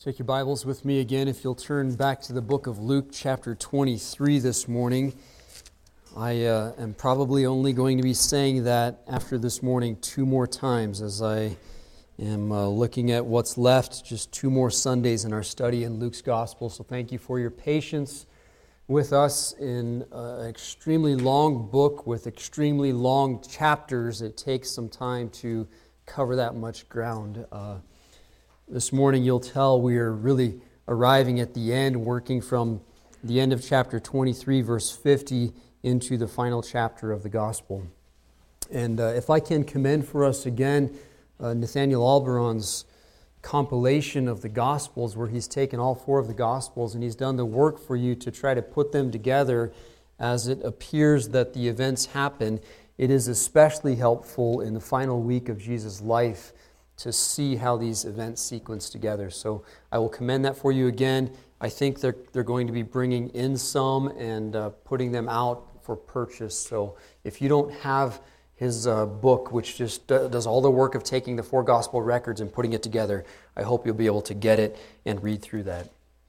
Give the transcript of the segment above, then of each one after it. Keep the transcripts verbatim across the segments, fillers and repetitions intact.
Take your Bibles with me again. If you'll turn back to the book of Luke chapter twenty-three this morning. I uh, am probably only going to be saying that after this morning two more times as I am uh, looking at what's left, just two more Sundays in our study in Luke's Gospel. So thank you for your patience with us in an extremely long book with extremely long chapters. It takes some time to cover that much ground. Uh, This morning you'll tell we are really arriving at the end, working from the end of chapter twenty-three, verse fifty, into the final chapter of the Gospel. And uh, if I can commend for us again uh, Nathaniel Alberon's compilation of the Gospels, where he's taken all four of the Gospels and he's done the work for you to try to put them together as it appears that the events happen. It is especially helpful in the final week of Jesus' life to see how these events sequence together. So I will commend that for you again. I think they're they're going to be bringing in some and uh, putting them out for purchase. So if you don't have his uh, book, which just uh, does all the work of taking the four gospel records and putting it together, I hope you'll be able to get it and read through that.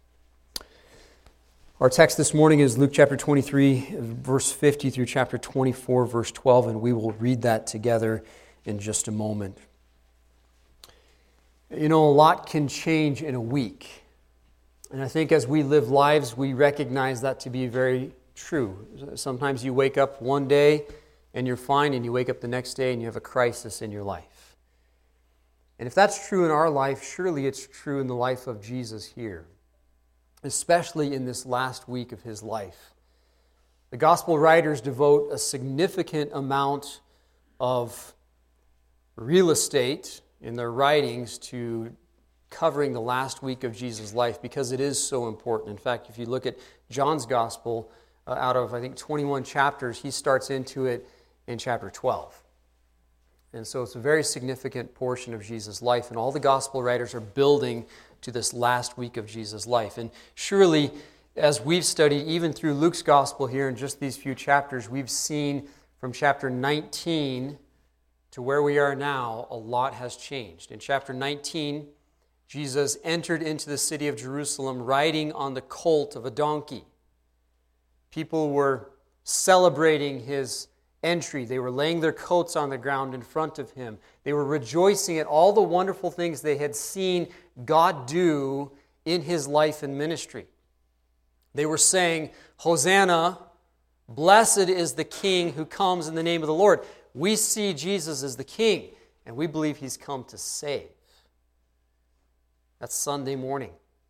Our text this morning is Luke chapter twenty-three, verse fifty through chapter twenty-four, verse twelve, and we will read that together in just a moment. You know, a lot can change in a week. And I think as we live lives, we recognize that to be very true. Sometimes you wake up one day and you're fine, and you wake up the next day and you have a crisis in your life. And if that's true in our life, surely it's true in the life of Jesus here, especially in this last week of his life. The gospel writers devote a significant amount of real estate in their writings to covering the last week of Jesus' life because it is so important. In fact, if you look at John's Gospel, uh, out of, I think, twenty-one chapters, he starts into it in chapter twelve. And so it's a very significant portion of Jesus' life, and all the Gospel writers are building to this last week of Jesus' life. And surely, as we've studied, even through Luke's Gospel here in just these few chapters, we've seen from chapter nineteen to where we are now, a lot has changed. In chapter nineteen, Jesus entered into the city of Jerusalem riding on the colt of a donkey. People were celebrating his entry. They were laying their coats on the ground in front of him. They were rejoicing at all the wonderful things they had seen God do in his life and ministry. They were saying, "Hosanna, blessed is the King who comes in the name of the Lord." We see Jesus as the King, and we believe he's come to save. That's Sunday morning.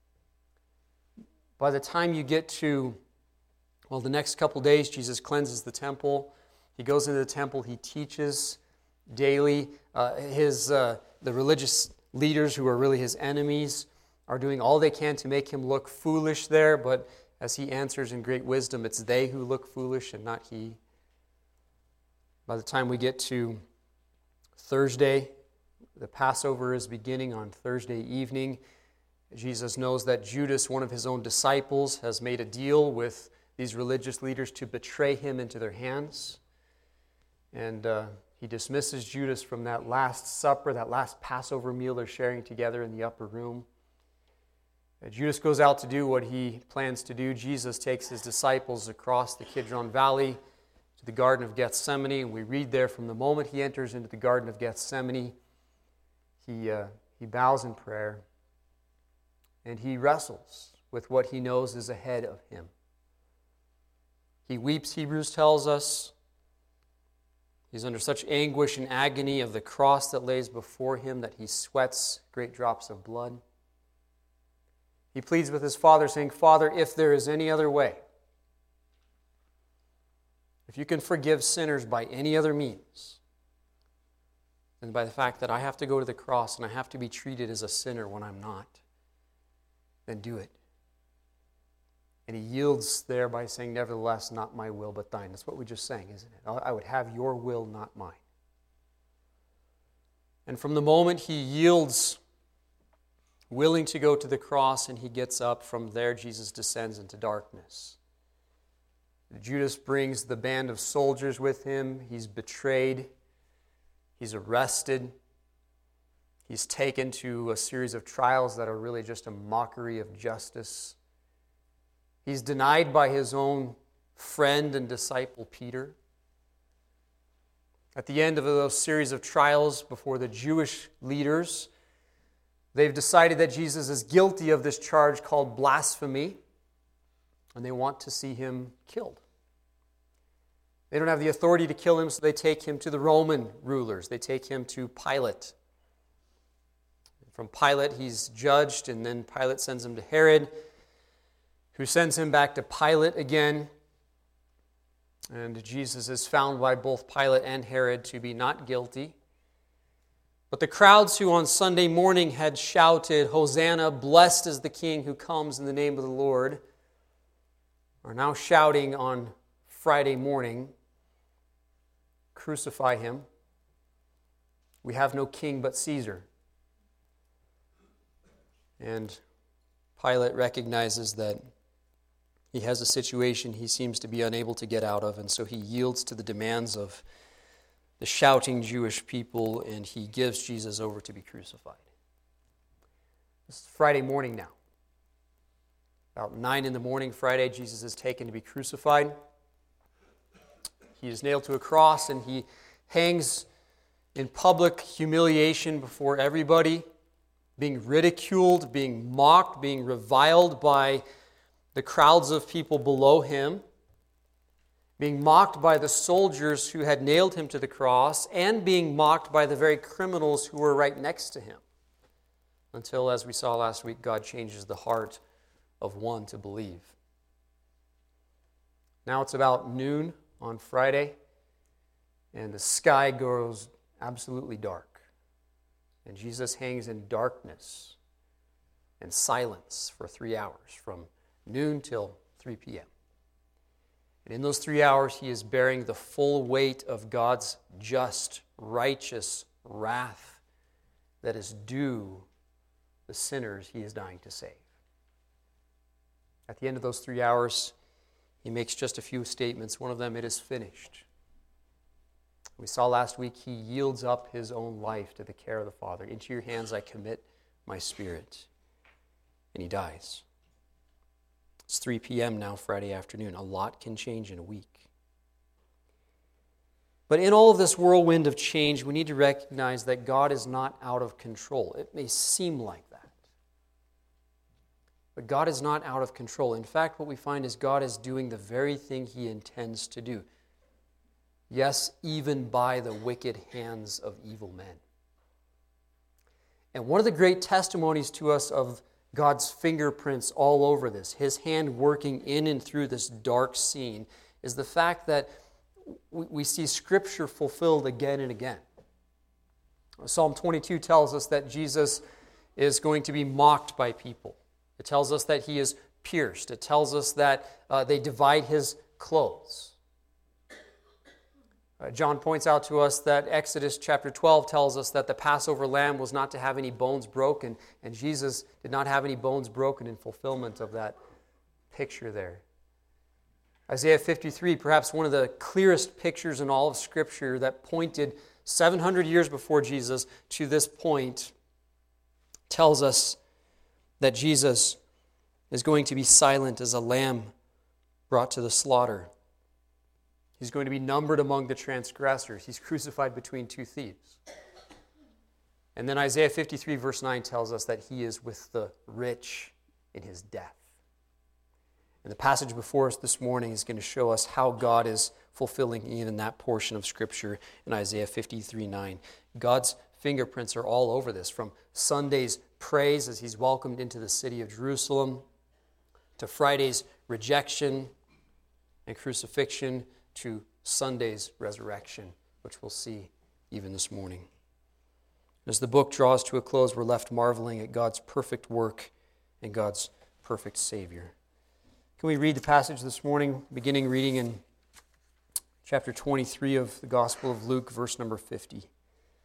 By the time you get to, well, the next couple days, Jesus cleanses the temple. He goes into the temple. He teaches daily. Uh, his uh, the religious leaders, who are really his enemies, are doing all they can to make him look foolish there, but as he answers in great wisdom, it's they who look foolish and not he. By the time we get to Thursday, the Passover is beginning on Thursday evening. Jesus knows that Judas, one of his own disciples, has made a deal with these religious leaders to betray him into their hands. And uh, he dismisses Judas from that last supper, that last Passover meal they're sharing together in the upper room. Uh, Judas goes out to do what he plans to do. Jesus takes his disciples across the Kidron Valley to the Garden of Gethsemane, and we read there from the moment he enters into the Garden of Gethsemane, he, uh, he bows in prayer, and he wrestles with what he knows is ahead of him. He weeps, Hebrews tells us. He's under such anguish and agony of the cross that lays before him that he sweats great drops of blood. He pleads with his Father, saying, "Father, if there is any other way, if you can forgive sinners by any other means than by the fact that I have to go to the cross and I have to be treated as a sinner when I'm not, then do it." And he yields there by saying, "Nevertheless, not my will, but thine." That's what we just sang, isn't it? I would have your will, not mine. And from the moment he yields, willing to go to the cross, and he gets up, from there Jesus descends into darkness. Judas brings the band of soldiers with him. He's betrayed. He's arrested. He's taken to a series of trials that are really just a mockery of justice. He's denied by his own friend and disciple, Peter. At the end of those series of trials before the Jewish leaders, they've decided that Jesus is guilty of this charge called blasphemy, and they want to see him killed. They don't have the authority to kill him, so they take him to the Roman rulers. They take him to Pilate. From Pilate, he's judged, and then Pilate sends him to Herod, who sends him back to Pilate again. And Jesus is found by both Pilate and Herod to be not guilty. But the crowds who on Sunday morning had shouted, "Hosanna, blessed is the King who comes in the name of the Lord," are now shouting on Friday morning, "Crucify him. We have no king but Caesar." And Pilate recognizes that he has a situation he seems to be unable to get out of, and so he yields to the demands of the shouting Jewish people, and he gives Jesus over to be crucified. It's Friday morning now. About nine in the morning Friday, Jesus is taken to be crucified. He is nailed to a cross, and he hangs in public humiliation before everybody, being ridiculed, being mocked, being reviled by the crowds of people below him, being mocked by the soldiers who had nailed him to the cross, and being mocked by the very criminals who were right next to him. Until, as we saw last week, God changes the heart of one to believe. Now it's about noon on Friday, and the sky goes absolutely dark. And Jesus hangs in darkness and silence for three hours, from noon till three p.m. And in those three hours, he is bearing the full weight of God's just, righteous wrath that is due the sinners he is dying to save. At the end of those three hours, he makes just a few statements. One of them, "It is finished." We saw last week he yields up his own life to the care of the Father. "Into your hands I commit my spirit." And he dies. It's three p.m. now, Friday afternoon. A lot can change in a week. But in all of this whirlwind of change, we need to recognize that God is not out of control. It may seem like that. But God is not out of control. In fact, what we find is God is doing the very thing he intends to do. Yes, even by the wicked hands of evil men. And one of the great testimonies to us of God's fingerprints all over this, his hand working in and through this dark scene, is the fact that we see Scripture fulfilled again and again. Psalm twenty-two tells us that Jesus is going to be mocked by people. It tells us that he is pierced. It tells us that uh, they divide his clothes. Uh, John points out to us that Exodus chapter twelve tells us that the Passover lamb was not to have any bones broken, and Jesus did not have any bones broken in fulfillment of that picture there. Isaiah fifty-three, perhaps one of the clearest pictures in all of Scripture that pointed seven hundred years before Jesus to this point, tells us that Jesus is going to be silent as a lamb brought to the slaughter. He's going to be numbered among the transgressors. He's crucified between two thieves. And then Isaiah fifty-three verse nine tells us that he is with the rich in his death. And the passage before us this morning is going to show us how God is fulfilling even that portion of Scripture in Isaiah fifty-three nine. God's fingerprints are all over this, from Sunday's praise as he's welcomed into the city of Jerusalem, to Friday's rejection and crucifixion, to Sunday's resurrection, which we'll see even this morning. As the book draws to a close, we're left marveling at God's perfect work and God's perfect Savior. Can we read the passage this morning, beginning reading in chapter twenty-three of the Gospel of Luke, verse number fifty. It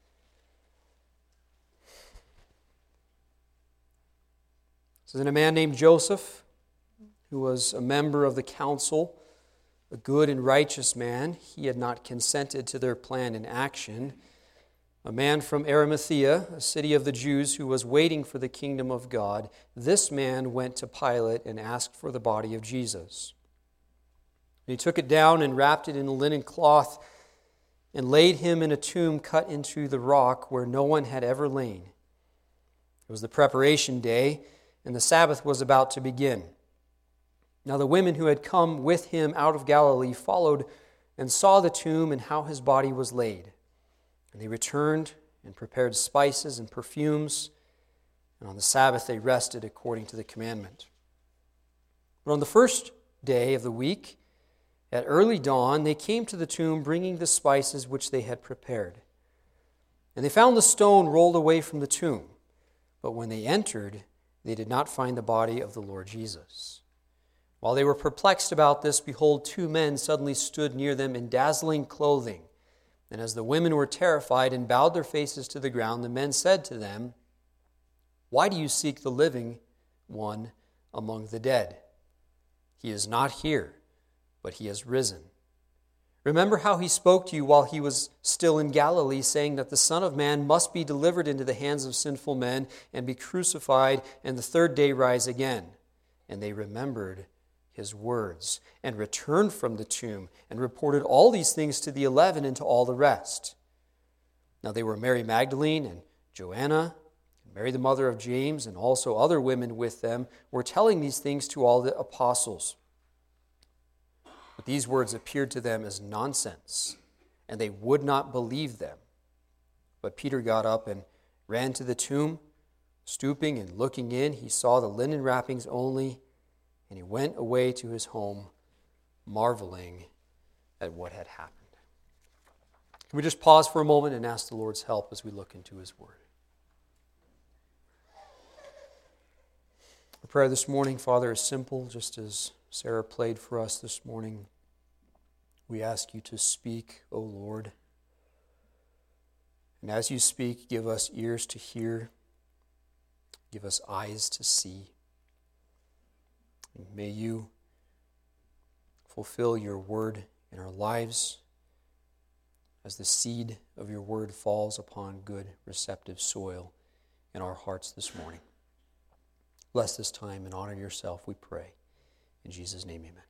says, "And a man named Joseph, who was a member of the council, a good and righteous man, he had not consented to their plan and action, a man from Arimathea, a city of the Jews, who was waiting for the kingdom of God. This man went to Pilate and asked for the body of Jesus. And he took it down and wrapped it in a linen cloth and laid him in a tomb cut into the rock where no one had ever lain. It was the preparation day, and the Sabbath was about to begin. Now the women who had come with him out of Galilee followed and saw the tomb and how his body was laid. And they returned and prepared spices and perfumes, and on the Sabbath they rested according to the commandment. But on the first day of the week, at early dawn, they came to the tomb bringing the spices which they had prepared. And they found the stone rolled away from the tomb. But when they entered, they did not find the body of the Lord Jesus. While they were perplexed about this, behold, two men suddenly stood near them in dazzling clothing. And as the women were terrified and bowed their faces to the ground, the men said to them, "Why do you seek the living one among the dead? He is not here, but he has risen. Remember how he spoke to you while he was still in Galilee, saying that the Son of Man must be delivered into the hands of sinful men and be crucified, and the third day rise again." And they remembered his words, and returned from the tomb, and reported all these things to the eleven and to all the rest. Now they were Mary Magdalene and Joanna, and Mary the mother of James, and also other women with them, were telling these things to all the apostles. But these words appeared to them as nonsense, and they would not believe them. But Peter got up and ran to the tomb. Stooping and looking in, he saw the linen wrappings only, and he went away to his home, marveling at what had happened. Can we just pause for a moment and ask the Lord's help as we look into his word? Our prayer this morning, Father, is simple, just as Sarah played for us this morning. We ask you to speak, O Lord. And as you speak, give us ears to hear, give us eyes to see. And may you fulfill your word in our lives as the seed of your word falls upon good, receptive soil in our hearts this morning. Bless this time and honor yourself, we pray. In Jesus' name, amen.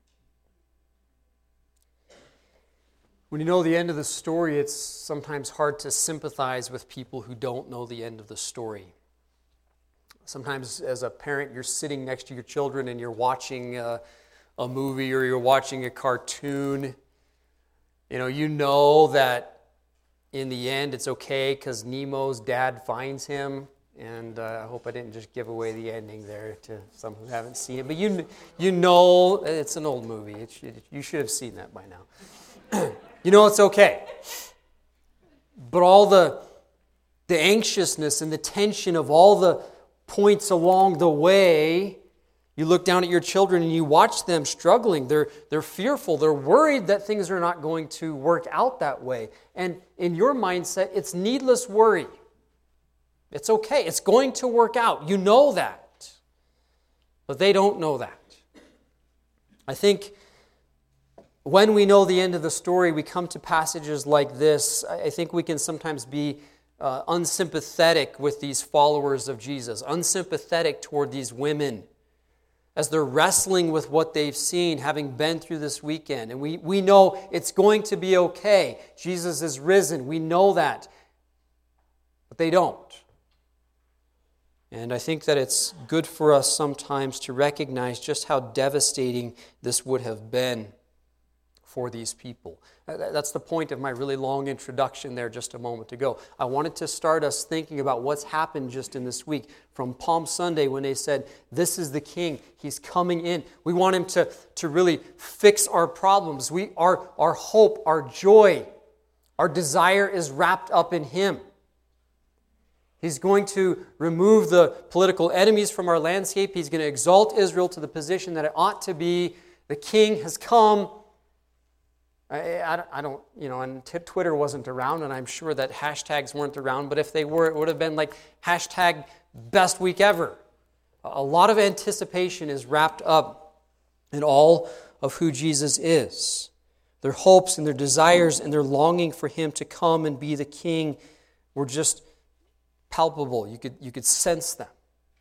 When you know the end of the story, it's sometimes hard to sympathize with people who don't know the end of the story. Sometimes as a parent, you're sitting next to your children and you're watching a, a movie or you're watching a cartoon. You know, you know that in the end it's okay because Nemo's dad finds him. And uh, I hope I didn't just give away the ending there to some who haven't seen it. But you you know, it's an old movie. It should, you should have seen that by now. You know it's okay. But all the the anxiousness and the tension of all the points along the way, you look down at your children and you watch them struggling. They're, they're fearful. They're worried that things are not going to work out that way. And in your mindset, it's needless worry. It's okay. It's going to work out. You know that. But they don't know that. I think when we know the end of the story, we come to passages like this. I think we can sometimes be uh, unsympathetic with these followers of Jesus, unsympathetic toward these women as they're wrestling with what they've seen, having been through this weekend. And we, we know it's going to be okay. Jesus is risen. We know that. But they don't. And I think that it's good for us sometimes to recognize just how devastating this would have been for these people. That's the point of my really long introduction there just a moment ago. I wanted to start us thinking about what's happened just in this week. From Palm Sunday when they said, this is the King, He's coming in. We want Him to, to really fix our problems. We, our, our hope, our joy, our desire is wrapped up in Him. He's going to remove the political enemies from our landscape. He's going to exalt Israel to the position that it ought to be. The King has come. I, I, I don't, you know, and t- Twitter wasn't around, and I'm sure that hashtags weren't around, but if they were, it would have been like hashtag best week ever. A lot of anticipation is wrapped up in all of who Jesus is. Their hopes and their desires and their longing for Him to come and be the King were just palpable. You could, you could sense them.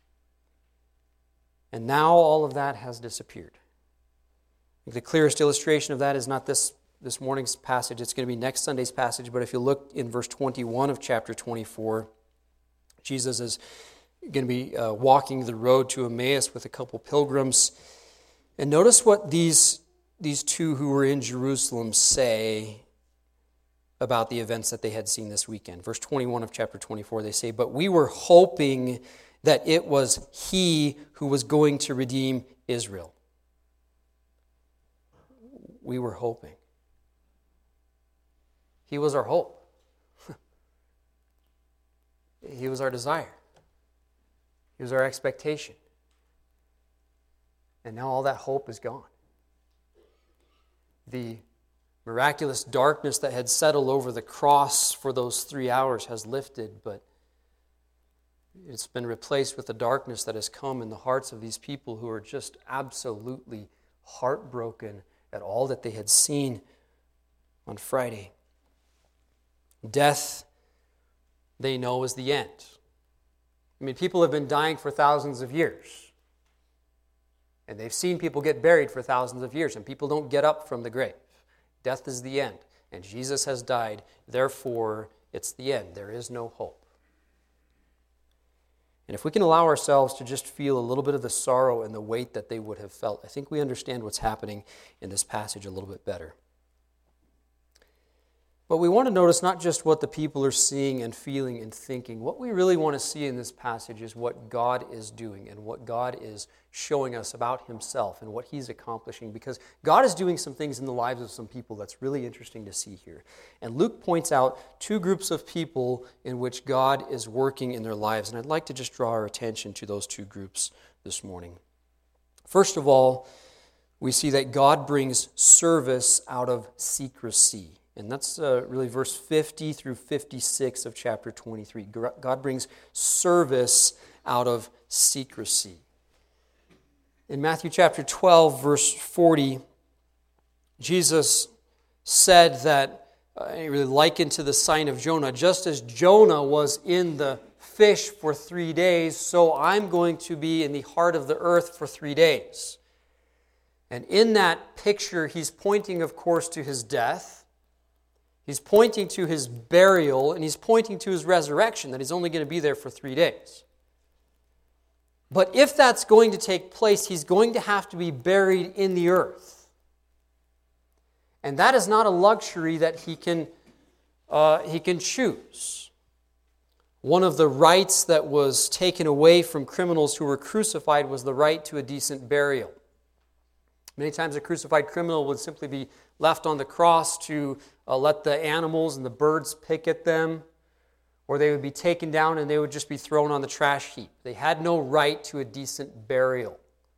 And now all of that has disappeared. The clearest illustration of that is not this, this morning's passage. It's going to be next Sunday's passage. But if you look in verse twenty-one of chapter twenty-four, Jesus is going to be uh, walking the road to Emmaus with a couple pilgrims. And notice what these, these two who were in Jerusalem say about the events that they had seen this weekend. Verse twenty-one of chapter twenty-four, they say, "But we were hoping that it was he who was going to redeem Israel." We were hoping. He was our hope. He was our desire. He was our expectation. And now all that hope is gone. The miraculous darkness that had settled over the cross for those three hours has lifted, but it's been replaced with the darkness that has come in the hearts of these people who are just absolutely heartbroken at all that they had seen on Friday. Death, they know, is the end. I mean, people have been dying for thousands of years. And they've seen people get buried for thousands of years, and people don't get up from the grave. Death is the end, and Jesus has died. Therefore, it's the end. There is no hope. And if we can allow ourselves to just feel a little bit of the sorrow and the weight that they would have felt, I think we understand what's happening in this passage a little bit better. But we want to notice not just what the people are seeing and feeling and thinking. What we really want to see in this passage is what God is doing and what God is showing us about himself and what he's accomplishing, because God is doing some things in the lives of some people that's really interesting to see here. And Luke points out two groups of people in which God is working in their lives, and I'd like to just draw our attention to those two groups this morning. First of all, we see that God brings service out of secrecy. And that's uh, really verse fifty through fifty-six of chapter twenty-three. God brings service out of secrecy. In Matthew chapter twelve, verse forty, Jesus said that, uh, he really likened to the sign of Jonah, just as Jonah was in the fish for three days, so I'm going to be in the heart of the earth for three days. And in that picture, he's pointing, of course, to his death. He's pointing to his burial, and he's pointing to his resurrection, that he's only going to be there for three days. But if that's going to take place, he's going to have to be buried in the earth. And that is not a luxury that he can, uh, he can choose. One of the rights that was taken away from criminals who were crucified was the right to a decent burial. Many times a crucified criminal would simply be left on the cross to uh, let the animals and the birds pick at them, or they would be taken down and they would just be thrown on the trash heap. They had no right to a decent burial.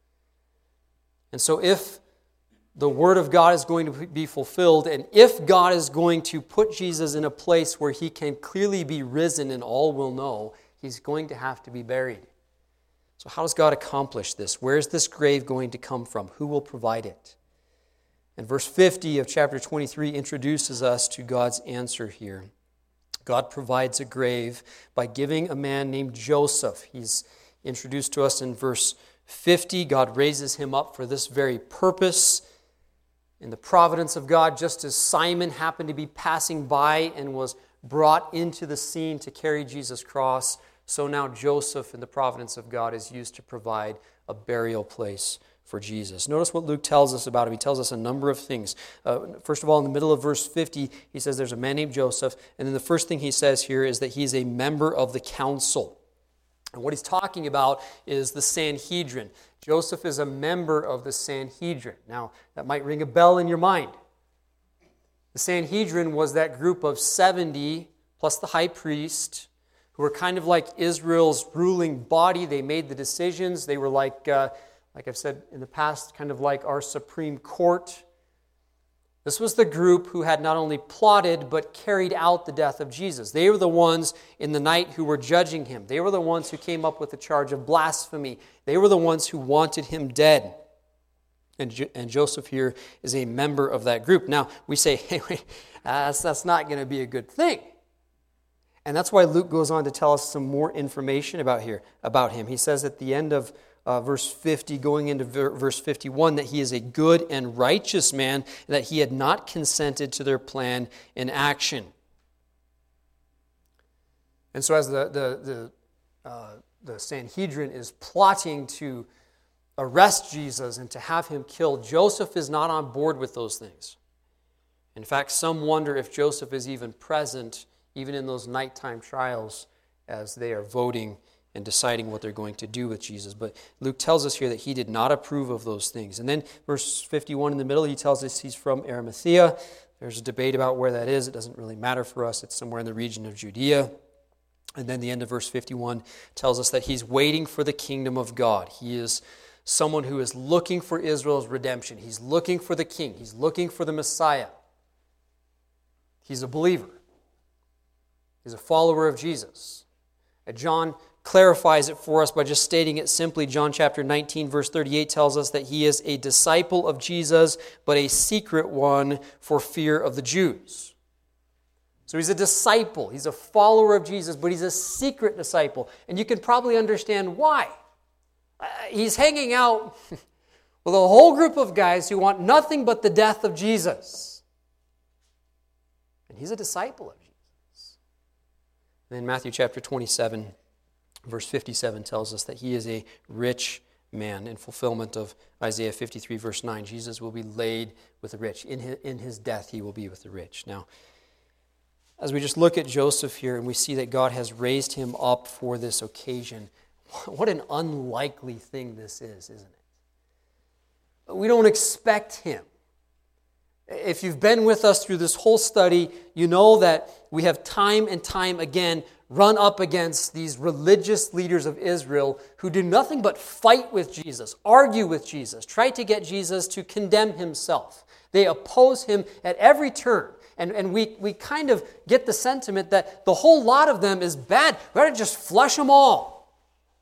And so if the Word of God is going to be fulfilled, and if God is going to put Jesus in a place where he can clearly be risen and all will know, he's going to have to be buried. So how does God accomplish this? Where is this grave going to come from? Who will provide it? And verse fifty of chapter twenty-three introduces us to God's answer here. God provides a grave by giving a man named Joseph. He's introduced to us in verse fifty. God raises him up for this very purpose. In the providence of God, just as Simon happened to be passing by and was brought into the scene to carry Jesus' cross, so now Joseph, in the providence of God, is used to provide a burial place for Jesus. Notice what Luke tells us about him. He tells us a number of things. Uh, first of all, in the middle of verse fifty, he says there's a man named Joseph. And then the first thing he says here is that he's a member of the council. And what he's talking about is the Sanhedrin. Joseph is a member of the Sanhedrin. Now, that might ring a bell in your mind. The Sanhedrin was that group of seventy plus the high priest, who were kind of like Israel's ruling body. They made the decisions. They were like, uh, like I've said in the past, kind of like our Supreme Court. This was the group who had not only plotted, but carried out the death of Jesus. They were the ones in the night who were judging him. They were the ones who came up with the charge of blasphemy. They were the ones who wanted him dead. And, Jo- and Joseph here is a member of that group. Now, we say, hey, wait, that's, that's not going to be a good thing. And that's why Luke goes on to tell us some more information about here about him. He says at the end of uh, verse fifty, going into ver- verse fifty-one, that he is a good and righteous man, and that he had not consented to their plan in action. And so as the the the, uh, the Sanhedrin is plotting to arrest Jesus and to have him killed, Joseph is not on board with those things. In fact, some wonder if Joseph is even present, even in those nighttime trials, as they are voting and deciding what they're going to do with Jesus. But Luke tells us here that he did not approve of those things. And then verse fifty-one in the middle, he tells us he's from Arimathea. There's a debate about where that is. It doesn't really matter for us. It's somewhere in the region of Judea. And then the end of verse fifty-one tells us that he's waiting for the kingdom of God. He is someone who is looking for Israel's redemption. He's looking for the king. He's looking for the Messiah. He's a believer. He's a follower of Jesus. And John clarifies it for us by just stating it simply. John chapter nineteen, verse thirty-eight tells us that he is a disciple of Jesus, but a secret one for fear of the Jews. So he's a disciple. He's a follower of Jesus, but he's a secret disciple. And you can probably understand why. Uh, he's hanging out with a whole group of guys who want nothing but the death of Jesus. And he's a disciple of Jesus. And then Matthew chapter twenty-seven, verse fifty-seven tells us that he is a rich man in fulfillment of Isaiah fifty-three, verse nine. Jesus will be laid with the rich. In his, in his death, he will be with the rich. Now, as we just look at Joseph here and we see that God has raised him up for this occasion, what an unlikely thing this is, isn't it? We don't expect him. If you've been with us through this whole study, you know that we have time and time again run up against these religious leaders of Israel who do nothing but fight with Jesus, argue with Jesus, try to get Jesus to condemn himself. They oppose him at every turn. And, and we, we kind of get the sentiment that the whole lot of them is bad. We ought to just flush them all.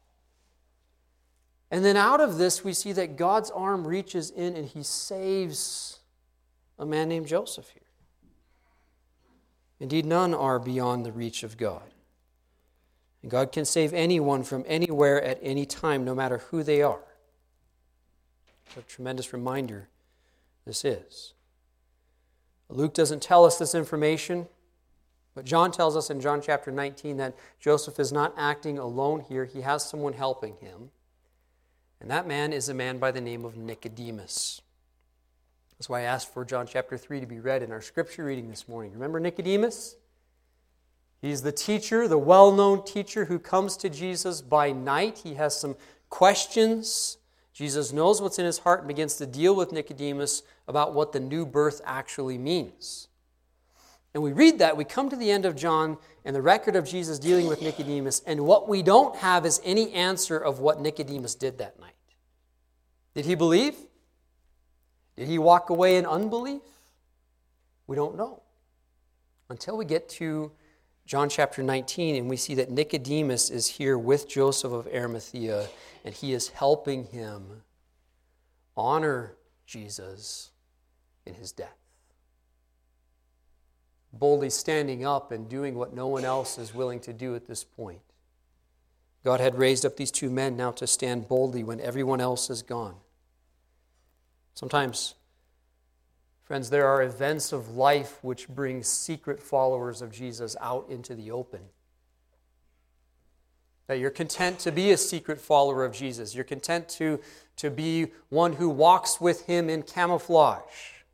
And then out of this, we see that God's arm reaches in and he saves a man named Joseph here. Indeed, none are beyond the reach of God. And God can save anyone from anywhere at any time, no matter who they are. What a tremendous reminder this is. Luke doesn't tell us this information, but John tells us in John chapter nineteen that Joseph is not acting alone here. He has someone helping him. And that man is a man by the name of Nicodemus. That's why I asked for John chapter three to be read in our scripture reading this morning. Remember Nicodemus? He's the teacher, the well-known teacher who comes to Jesus by night. He has some questions. Jesus knows what's in his heart and begins to deal with Nicodemus about what the new birth actually means. And we read that, we come to the end of John and the record of Jesus dealing with Nicodemus, and what we don't have is any answer of what Nicodemus did that night. Did he believe? Did he walk away in unbelief? We don't know. Until we get to John chapter nineteen, and we see that Nicodemus is here with Joseph of Arimathea, and he is helping him honor Jesus in his death. Boldly standing up and doing what no one else is willing to do at this point. God had raised up these two men now to stand boldly when everyone else is gone. Sometimes, friends, there are events of life which bring secret followers of Jesus out into the open. That you're content to be a secret follower of Jesus. You're content to, to be one who walks with him in camouflage.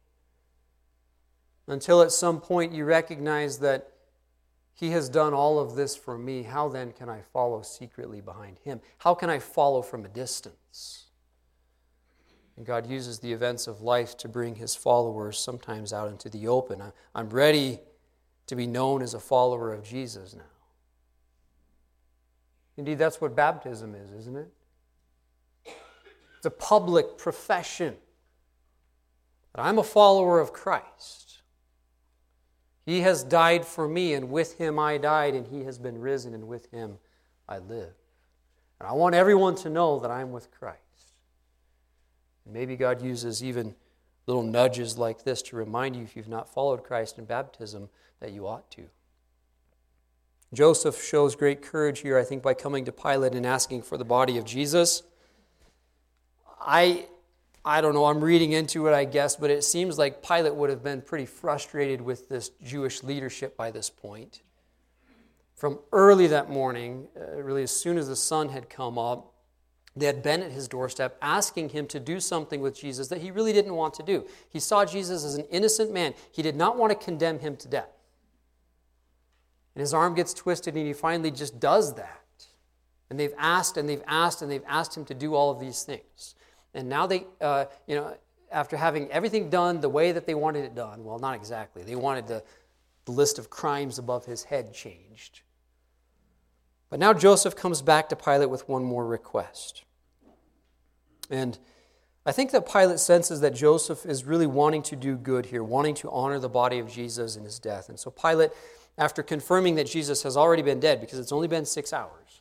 Until at some point you recognize that he has done all of this for me. How then can I follow secretly behind him? How can I follow from a distance? And God uses the events of life to bring his followers sometimes out into the open. I'm ready to be known as a follower of Jesus now. Indeed, that's what baptism is, isn't it? It's a public profession that I'm a follower of Christ. He has died for me, and with him I died, and he has been risen, and with him I live. And I want everyone to know that I'm with Christ. And maybe God uses even little nudges like this to remind you, if you've not followed Christ in baptism, that you ought to. Joseph shows great courage here, I think, by coming to Pilate and asking for the body of Jesus. I I don't know, I'm reading into it, I guess, but it seems like Pilate would have been pretty frustrated with this Jewish leadership by this point. From early that morning, uh, really as soon as the sun had come up, they had been at his doorstep asking him to do something with Jesus that he really didn't want to do. He saw Jesus as an innocent man. He did not want to condemn him to death. And his arm gets twisted and he finally just does that. And they've asked and they've asked and they've asked him to do all of these things. And now they, uh, you know, after having everything done the way that they wanted it done, well, not exactly. They wanted the, the list of crimes above his head changed. But now Joseph comes back to Pilate with one more request. And I think that Pilate senses that Joseph is really wanting to do good here, wanting to honor the body of Jesus in his death. And so Pilate, after confirming that Jesus has already been dead, because it's only been six hours,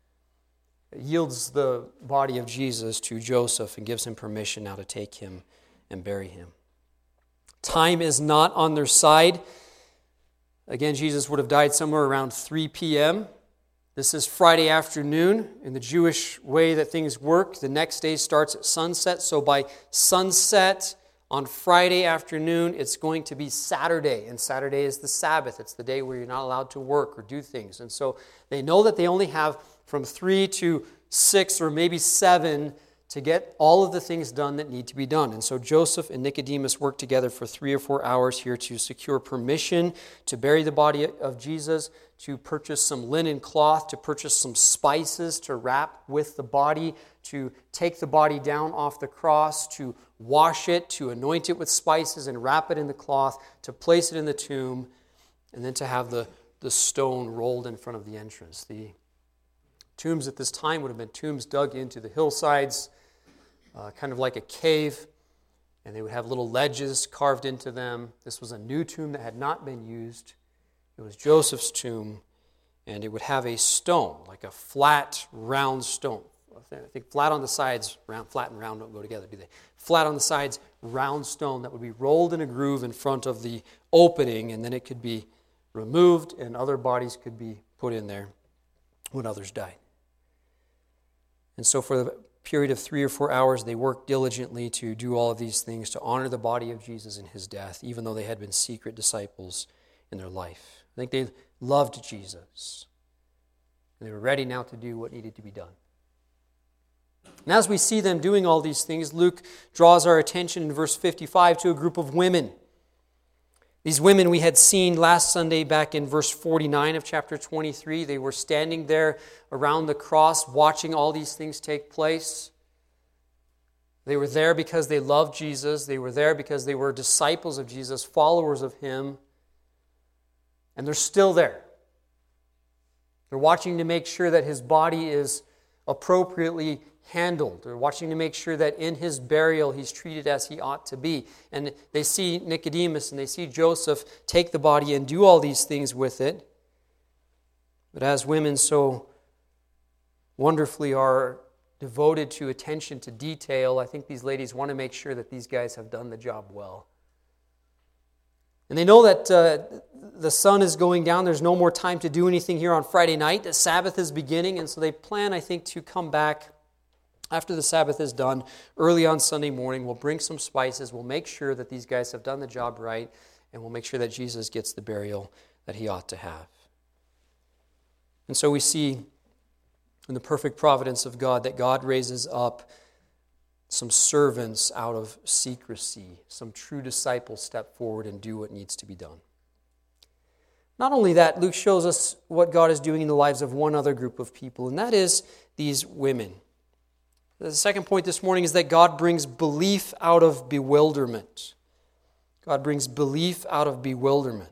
yields the body of Jesus to Joseph and gives him permission now to take him and bury him. Time is not on their side. Again, Jesus would have died somewhere around three p.m., This is Friday afternoon. In the Jewish way that things work, the next day starts at sunset. So by sunset on Friday afternoon, it's going to be Saturday. And Saturday is the Sabbath. It's the day where you're not allowed to work or do things. And so they know that they only have from three to six or maybe seven to get all of the things done that need to be done. And so Joseph and Nicodemus work together for three or four hours here to secure permission to bury the body of Jesus, to purchase some linen cloth, to purchase some spices to wrap with the body, to take the body down off the cross, to wash it, to anoint it with spices and wrap it in the cloth, to place it in the tomb, and then to have the, the stone rolled in front of the entrance. The tombs at this time would have been tombs dug into the hillsides, uh, kind of like a cave, and they would have little ledges carved into them. This was a new tomb that had not been used. It was Joseph's tomb, and it would have a stone, like a flat, round stone. I think flat on the sides, round, flat and round don't go together, do they? Flat on the sides, round stone that would be rolled in a groove in front of the opening, and then it could be removed, and other bodies could be put in there when others died. And so for the period of three or four hours, they worked diligently to do all of these things, to honor the body of Jesus in his death, even though they had been secret disciples in their life. I think they loved Jesus. And they were ready now to do what needed to be done. And as we see them doing all these things, Luke draws our attention in verse fifty-five to a group of women. These women we had seen last Sunday back in verse forty-nine of chapter twenty-three. They were standing there around the cross watching all these things take place. They were there because they loved Jesus. They were there because they were disciples of Jesus, followers of him. And they're still there. They're watching to make sure that his body is appropriately handled. They're watching to make sure that in his burial he's treated as he ought to be. And they see Nicodemus and they see Joseph take the body and do all these things with it. But as women so wonderfully are devoted to attention to detail, I think these ladies want to make sure that these guys have done the job well. And they know that uh, the sun is going down. There's no more time to do anything here on Friday night. The Sabbath is beginning, and so they plan, I think, to come back after the Sabbath is done, early on Sunday morning. We'll bring some spices. We'll make sure that these guys have done the job right, and we'll make sure that Jesus gets the burial that he ought to have. And so we see in the perfect providence of God that God raises up some servants out of secrecy. Some true disciples step forward and do what needs to be done. Not only that, Luke shows us what God is doing in the lives of one other group of people, and that is these women. The second point this morning is that God brings belief out of bewilderment. God brings belief out of bewilderment.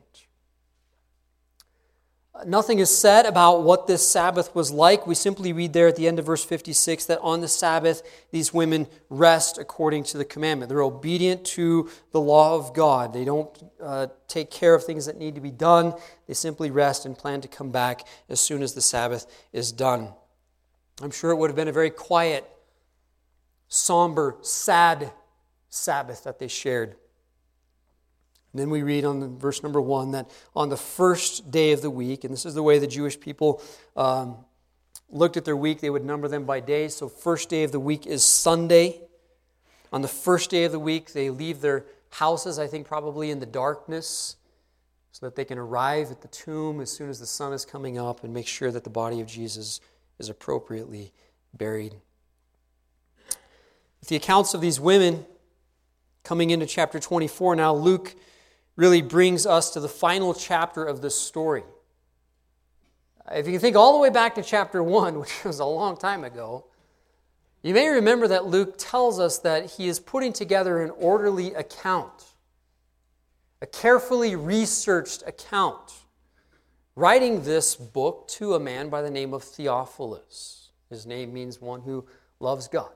Nothing is said about what this Sabbath was like. We simply read there at the end of verse fifty-six that on the Sabbath, these women rest according to the commandment. They're obedient to the law of God. They don't uh, take care of things that need to be done. They simply rest and plan to come back as soon as the Sabbath is done. I'm sure it would have been a very quiet, somber, sad Sabbath that they shared. And then we read on the, verse number one that on the first day of the week, and this is the way the Jewish people um, looked at their week, they would number them by days. So first day of the week is Sunday. On the first day of the week, they leave their houses, I think probably in the darkness, so that they can arrive at the tomb as soon as the sun is coming up and make sure that the body of Jesus is appropriately buried. With the accounts of these women coming into chapter twenty-four now, Luke really brings us to the final chapter of this story. If you can think all the way back to chapter one, which was a long time ago, you may remember that Luke tells us that he is putting together an orderly account, a carefully researched account, writing this book to a man by the name of Theophilus. His name means one who loves God.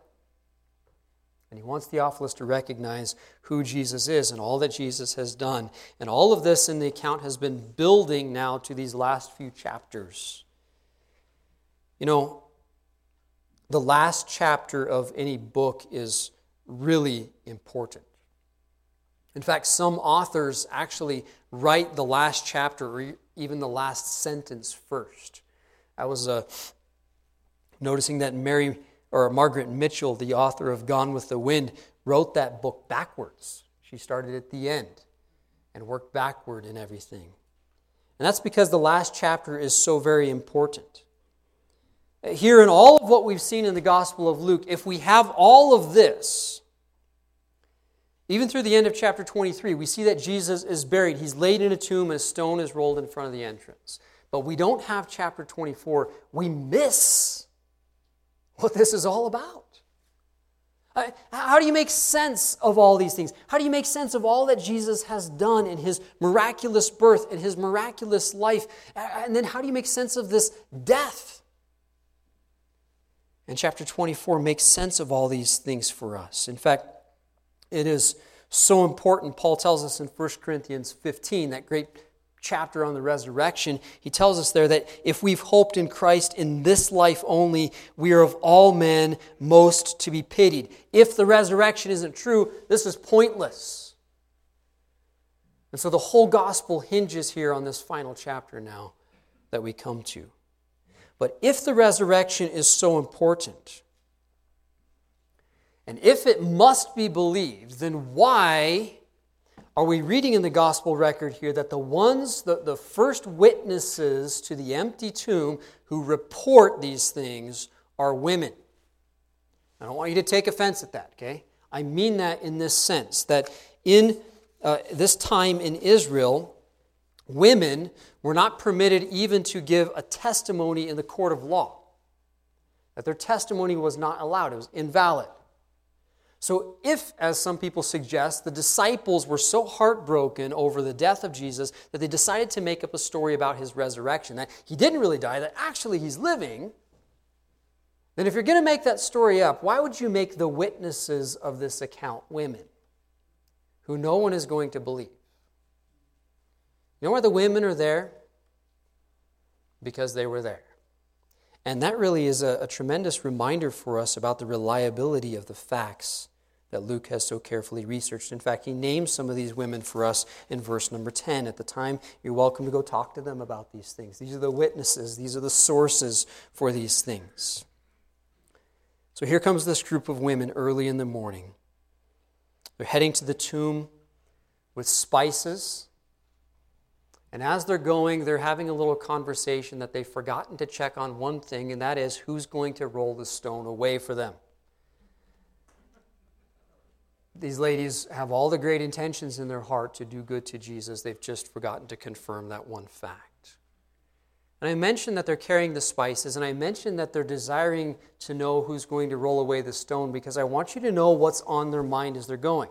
And he wants Theophilus to recognize who Jesus is and all that Jesus has done. And all of this in the account has been building now to these last few chapters. You know, the last chapter of any book is really important. In fact, some authors actually write the last chapter or even the last sentence first. I was uh, noticing that Mary or Margaret Mitchell, the author of Gone with the Wind, wrote that book backwards. She started at the end and worked backward in everything. And that's because the last chapter is so very important. Here in all of what we've seen in the Gospel of Luke, if we have all of this, even through the end of chapter twenty-three, we see that Jesus is buried. He's laid in a tomb and a stone is rolled in front of the entrance. But we don't have chapter twenty-four. We miss what this is all about. How do you make sense of all these things? How do you make sense of all that Jesus has done in his miraculous birth and his miraculous life? And then how do you make sense of this death? And chapter twenty-four makes sense of all these things for us. In fact, it is so important. Paul tells us in First Corinthians fifteen, that great chapter on the resurrection, he tells us there that if we've hoped in Christ in this life only, we are of all men most to be pitied. If the resurrection isn't true, this is pointless. And so the whole gospel hinges here on this final chapter now that we come to. But if the resurrection is so important, and if it must be believed, then why are we reading in the gospel record here that the ones, the, the first witnesses to the empty tomb who report these things are women? I don't want you to take offense at that, okay? I mean that in this sense, that in uh, this time in Israel, women were not permitted even to give a testimony in the court of law. That their testimony was not allowed. It was invalid. So if, as some people suggest, the disciples were so heartbroken over the death of Jesus that they decided to make up a story about his resurrection, that he didn't really die, that actually he's living, then if you're going to make that story up, why would you make the witnesses of this account women who no one is going to believe? You know why the women are there? Because they were there. And that really is a, a tremendous reminder for us about the reliability of the facts that Luke has so carefully researched. In fact, he names some of these women for us in verse number ten. At the time, you're welcome to go talk to them about these things. These are the witnesses. These are the sources for these things. So here comes this group of women early in the morning. They're heading to the tomb with spices. And as they're going, they're having a little conversation that they've forgotten to check on one thing, and that is who's going to roll the stone away for them. These ladies have all the great intentions in their heart to do good to Jesus. They've just forgotten to confirm that one fact. And I mentioned that they're carrying the spices, and I mentioned that they're desiring to know who's going to roll away the stone because I want you to know what's on their mind as they're going.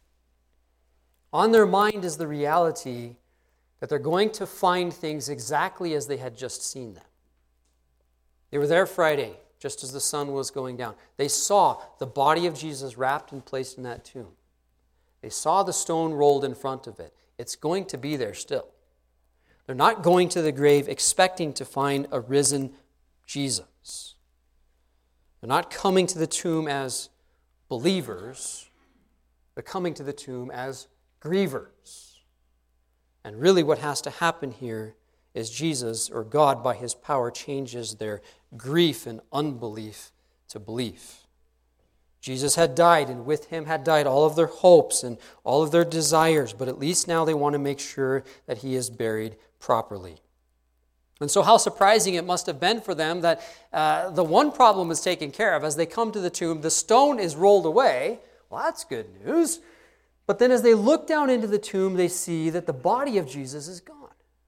On their mind is the reality that they're going to find things exactly as they had just seen them. They were there Friday, just as the sun was going down. They saw the body of Jesus wrapped and placed in that tomb. They saw the stone rolled in front of it. It's going to be there still. They're not going to the grave expecting to find a risen Jesus. They're not coming to the tomb as believers. They're coming to the tomb as grievers. And really what has to happen here is Jesus, or God, by his power, changes their grief and unbelief to belief. Jesus had died, and with him had died all of their hopes and all of their desires, but at least now they want to make sure that he is buried properly. And so how surprising it must have been for them that uh, the one problem is taken care of. As they come to the tomb, the stone is rolled away. Well, that's good news. But then as they look down into the tomb, they see that the body of Jesus is gone.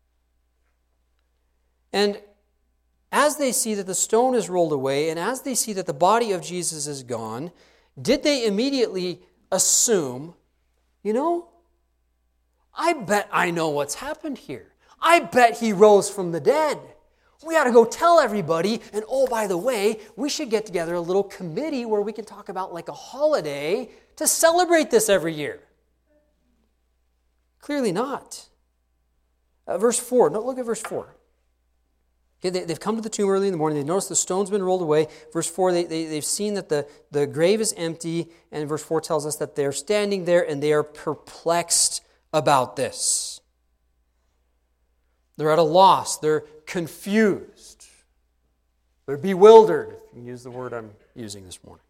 And as they see that the stone is rolled away, and as they see that the body of Jesus is gone, did they immediately assume, you know, I bet I know what's happened here. I bet he rose from the dead. We ought to go tell everybody, and oh, by the way, we should get together a little committee where we can talk about like a holiday to celebrate this every year. Clearly not. Uh, verse four, no, look at verse four. Okay, they, they've come to the tomb early in the morning. They notice the stone's been rolled away. Verse four, they, they, they've seen that the, the grave is empty. And verse four tells us that they're standing there and they are perplexed about this. They're at a loss. They're confused. They're bewildered, if you can use the word I'm using this morning.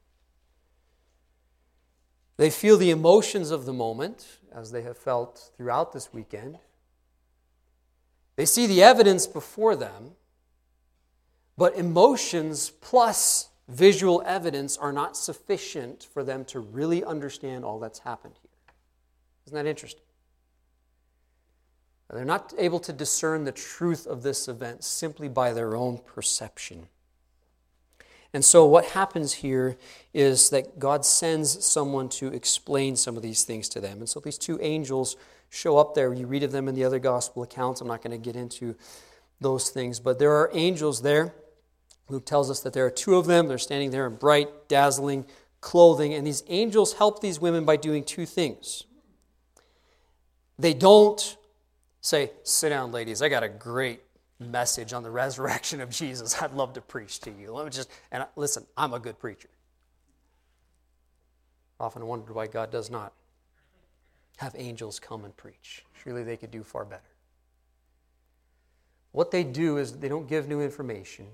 They feel the emotions of the moment, as they have felt throughout this weekend. They see the evidence before them. But emotions plus visual evidence are not sufficient for them to really understand all that's happened here. Isn't that interesting? They're not able to discern the truth of this event simply by their own perception. And so what happens here is that God sends someone to explain some of these things to them. And so these two angels show up there. You read of them in the other gospel accounts. I'm not going to get into those things. But there are angels there. Luke tells us that there are two of them. They're standing there in bright, dazzling clothing. And these angels help these women by doing two things. They don't say, sit down, ladies. I got a great message on the resurrection of Jesus I'd love to preach to you. Let me just, and listen, I'm a good preacher. Often wondered why God does not have angels come and preach. Surely they could do far better. What they do is they don't give new information.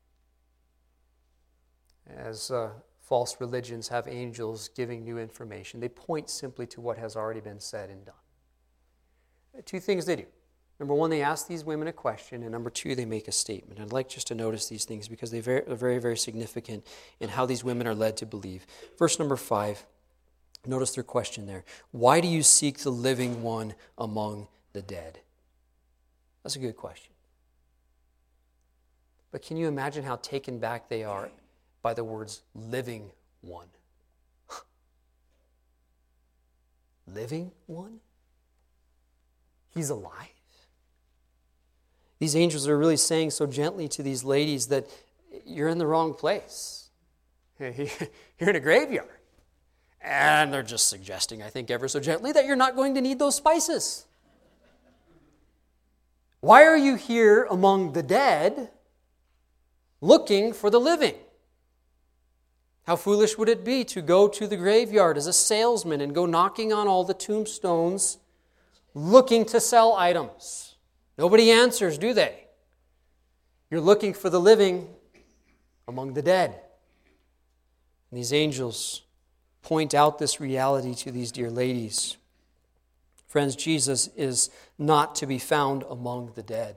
As uh, false religions have angels giving new information, they point simply to what has already been said and done. Two things they do. Number one, they ask these women a question, and number two, they make a statement. I'd like just to notice these things because they're very, very, very significant in how these women are led to believe. Verse number five, notice their question there. Why do you seek the living one among the dead? That's a good question. But can you imagine how taken back they are by the words living one? Living one? He's alive? These angels are really saying so gently to these ladies that you're in the wrong place. You're in a graveyard. And they're just suggesting, I think ever so gently, that you're not going to need those spices. Why are you here among the dead looking for the living? How foolish would it be to go to the graveyard as a salesman and go knocking on all the tombstones looking to sell items? Nobody answers, do they? You're looking for the living among the dead. And these angels point out this reality to these dear ladies. Friends, Jesus is not to be found among the dead.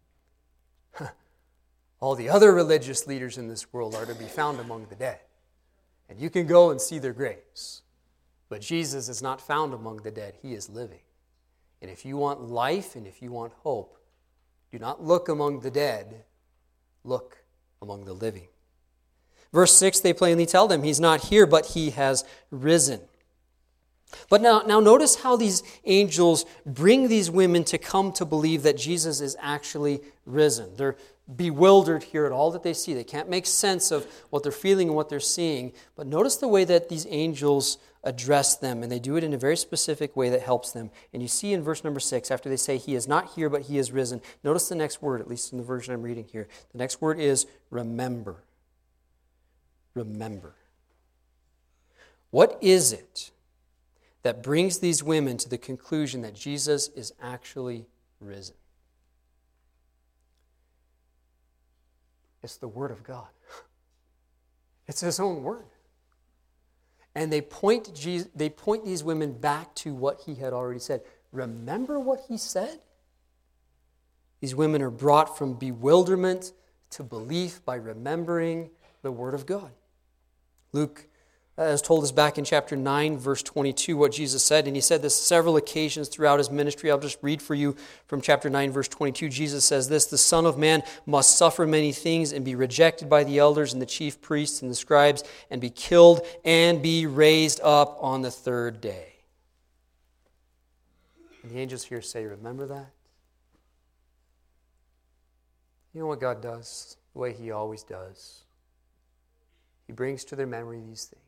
All the other religious leaders in this world are to be found among the dead. And you can go and see their graves. But Jesus is not found among the dead. He is living. And if you want life and if you want hope, do not look among the dead, look among the living. Verse six, they plainly tell them, he's not here, but he has risen. But now, now notice how these angels bring these women to come to believe that Jesus is actually risen. They're bewildered here at all that they see. They can't make sense of what they're feeling and what they're seeing. But notice the way that these angels address them, and they do it in a very specific way that helps them. And you see in verse number six, after they say, he is not here, but he is risen, notice the next word, at least in the version I'm reading here. The next word is remember. Remember. What is it that brings these women to the conclusion that Jesus is actually risen? It's the Word of God. It's His own Word. And they point, Jesus, they point these women back to what He had already said. Remember what He said? These women are brought from bewilderment to belief by remembering the Word of God. Luke has told us back in chapter nine, verse twenty-two, what Jesus said, and He said this several occasions throughout His ministry. I'll just read for you from chapter nine, verse twenty-two. Jesus says this, "The Son of Man must suffer many things and be rejected by the elders and the chief priests and the scribes and be killed and be raised up on the third day." And the angels here say, remember that? You know what God does? The way He always does. He brings to their memory these things.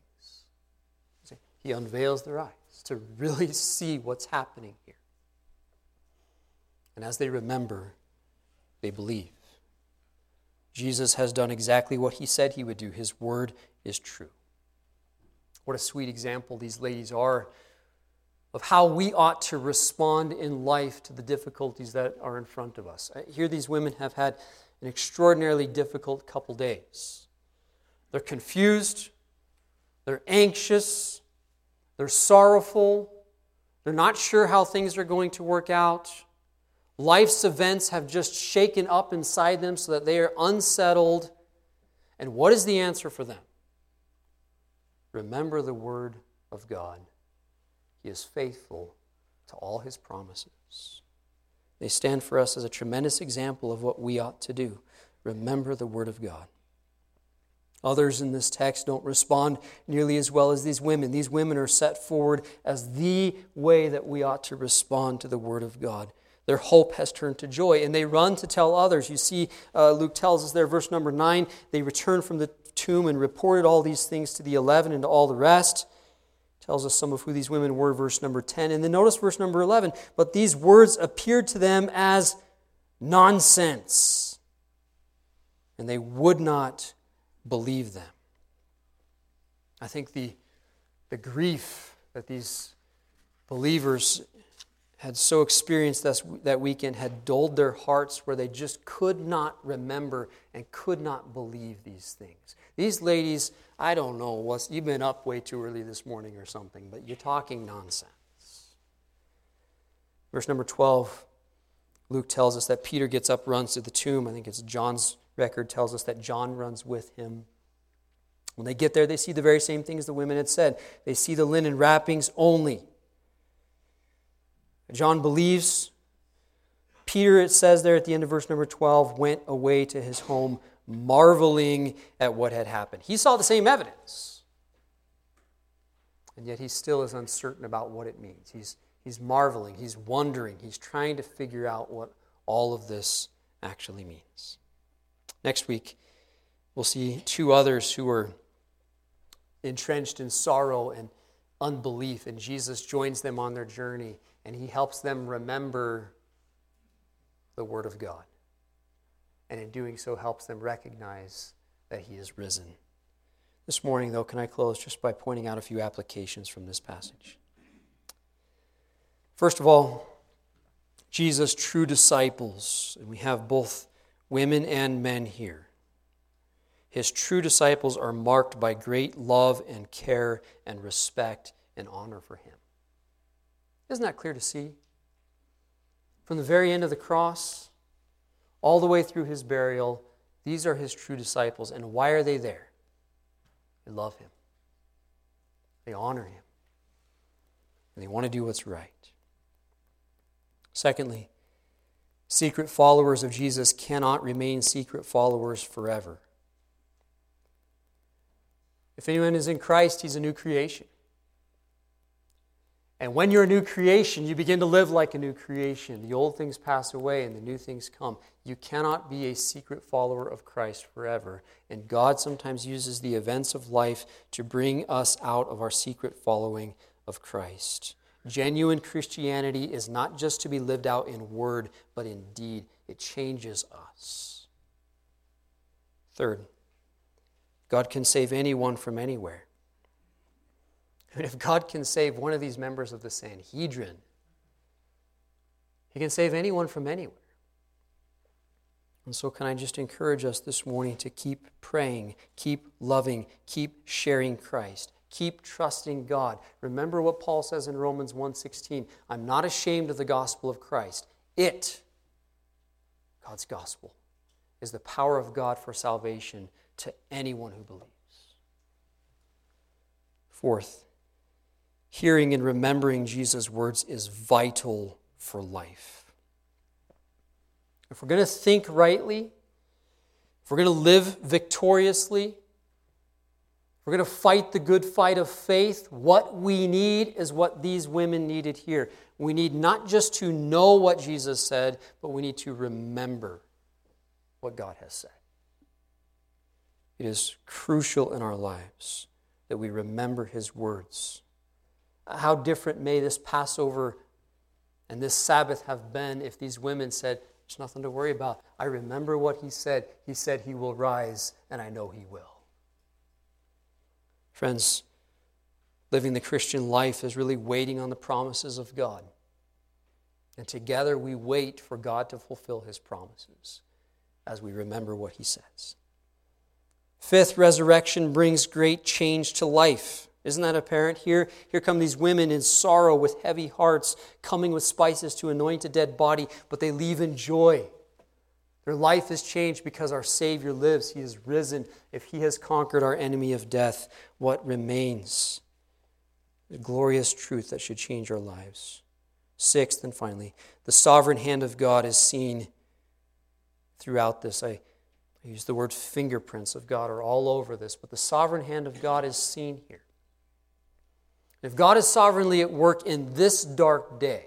He unveils their eyes to really see what's happening here. And as they remember, they believe. Jesus has done exactly what He said He would do. His word is true. What a sweet example these ladies are of how we ought to respond in life to the difficulties that are in front of us. Here these women have had an extraordinarily difficult couple days. They're confused. They're anxious. They're sorrowful. They're not sure how things are going to work out. Life's events have just shaken up inside them so that they are unsettled. And what is the answer for them? Remember the Word of God. He is faithful to all His promises. They stand for us as a tremendous example of what we ought to do. Remember the Word of God. Others in this text don't respond nearly as well as these women. These women are set forward as the way that we ought to respond to the Word of God. Their hope has turned to joy, and they run to tell others. You see, uh, Luke tells us there, verse number nine, they returned from the tomb and reported all these things to the eleven and to all the rest. Tells us some of who these women were, verse number ten. And then notice verse number eleven, but these words appeared to them as nonsense, and they would not believe them. I think the, the grief that these believers had so experienced this, that weekend had dulled their hearts where they just could not remember and could not believe these things. These ladies, I don't know, what's, you've been up way too early this morning or something, but you're talking nonsense. Verse number twelve, Luke tells us that Peter gets up, runs to the tomb. I think it's John's record tells us that John runs with him. When they get there, they see the very same things the women had said. They see the linen wrappings only. John believes. Peter, it says there at the end of verse number twelve, went away to his home marveling at what had happened. He saw the same evidence. And yet he still is uncertain about what it means. He's, he's marveling. He's wondering. He's trying to figure out what all of this actually means. Next week, we'll see two others who are entrenched in sorrow and unbelief, and Jesus joins them on their journey, and He helps them remember the Word of God. And in doing so, helps them recognize that He is risen. This morning, though, can I close just by pointing out a few applications from this passage? First of all, Jesus' true disciples, and we have both women and men here. His true disciples are marked by great love and care and respect and honor for Him. Isn't that clear to see? From the very end of the cross, all the way through His burial, these are His true disciples. And why are they there? They love Him. They honor Him. And they want to do what's right. Secondly, secret followers of Jesus cannot remain secret followers forever. If anyone is in Christ, he's a new creation. And when you're a new creation, you begin to live like a new creation. The old things pass away and the new things come. You cannot be a secret follower of Christ forever. And God sometimes uses the events of life to bring us out of our secret following of Christ. Genuine Christianity is not just to be lived out in word, but in deed. It changes us. Third, God can save anyone from anywhere. I mean, if God can save one of these members of the Sanhedrin, He can save anyone from anywhere. And so can I just encourage us this morning to keep praying, keep loving, keep sharing Christ, keep trusting God. Remember what Paul says in Romans one sixteen, I'm not ashamed of the gospel of Christ. It, God's gospel, is the power of God for salvation to anyone who believes. Fourth, hearing and remembering Jesus' words is vital for life. If we're going to think rightly, if we're going to live victoriously, if we're going to fight the good fight of faith, what we need is what these women needed here. We need not just to know what Jesus said, but we need to remember what God has said. It is crucial in our lives that we remember His words. How different may this Passover and this Sabbath have been if these women said, there's nothing to worry about. I remember what He said. He said He will rise, and I know He will. Friends, living the Christian life is really waiting on the promises of God. And together we wait for God to fulfill His promises as we remember what He says. Fifth, resurrection brings great change to life. Isn't that apparent here? Here come these women in sorrow with heavy hearts, coming with spices to anoint a dead body, but they leave in joy. Their life is changed because our Savior lives. He is risen. If He has conquered our enemy of death, what remains? The glorious truth that should change our lives. Sixth and finally, the sovereign hand of God is seen throughout this. I I use the word fingerprints of God are all over this, but the sovereign hand of God is seen here. If God is sovereignly at work in this dark day,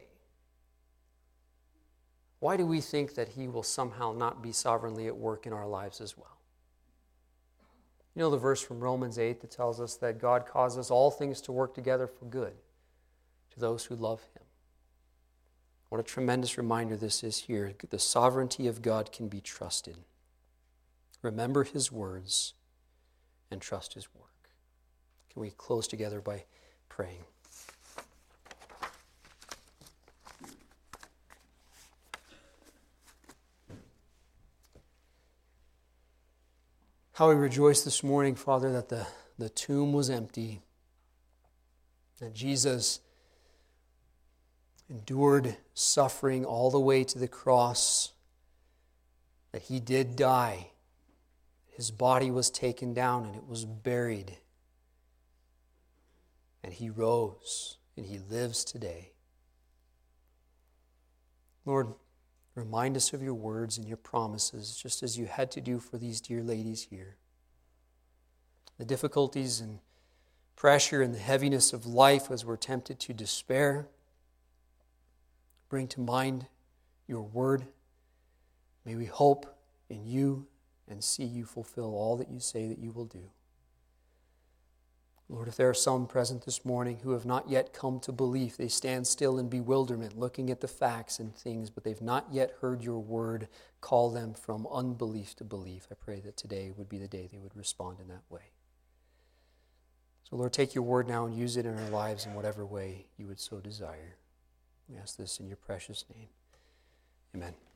why do we think that He will somehow not be sovereignly at work in our lives as well? You know the verse from Romans eight that tells us that God causes all things to work together for good to those who love Him. What a tremendous reminder this is here. The sovereignty of God can be trusted. Remember His words and trust His work. Can we close together by praying? How we rejoice this morning, Father, that the, the tomb was empty, that Jesus endured suffering all the way to the cross, that He did die. His body was taken down and it was buried. And He rose and He lives today. Lord, remind us of Your words and Your promises, just as You had to do for these dear ladies here. The difficulties and pressure and the heaviness of life as we're tempted to despair, bring to mind Your word. May we hope in You and see You fulfill all that You say that You will do. Lord, if there are some present this morning who have not yet come to belief, they stand still in bewilderment, looking at the facts and things, but they've not yet heard Your word call them from unbelief to belief. I pray that today would be the day they would respond in that way. So Lord, take Your word now and use it in our lives in whatever way You would so desire. We ask this in Your precious name. Amen.